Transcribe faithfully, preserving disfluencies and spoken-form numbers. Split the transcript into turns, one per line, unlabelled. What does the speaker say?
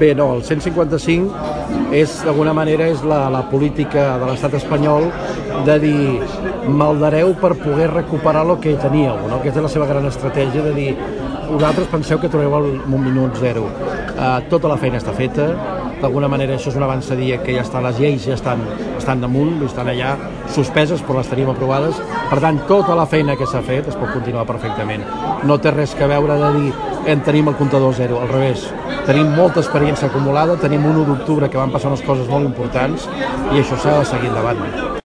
Bé, no, el cent cinquanta-cinc és, d'alguna manera, és la, la política de l'estat espanyol de dir maldareu per poder recuperar el que teníeu, no? Aquesta és la seva gran estratègia de dir vosaltres penseu que torneu al minut zero. Uh, tota la feina està feta, d'alguna manera això és una avançadia que ja està, les lleis ja estan, estan damunt, estan allà suspeses però les tenim aprovades, per tant tota la feina que s'ha fet es pot continuar perfectament. No té res que veure de dir en tenim el comptador zero, al revés, tenim molta experiència acumulada, tenim un u d'octubre que van passar unes coses molt importants i això s'ha de seguir endavant.